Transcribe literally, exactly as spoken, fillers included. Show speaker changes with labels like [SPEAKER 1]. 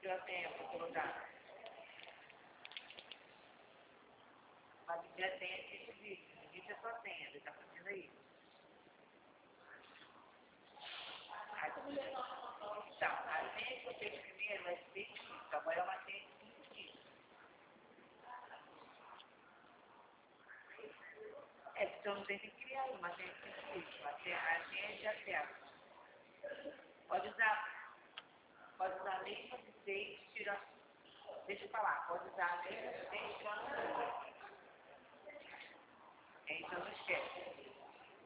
[SPEAKER 1] deu tempo de colocar. Mas já tem esse vídeo. O vídeo é só senha, ele está fazendo aí. Então, a senha que eu fiz primeiro é fictícia, agora é uma senha fictícia. É, porque eu não tenho que criar uma senha fictícia. A senha, a senha já certa. Pode usar, pode usar a mesma de seis, tirando. Deixa eu falar, pode usar a mesma de seis, tirando. Então não esquece.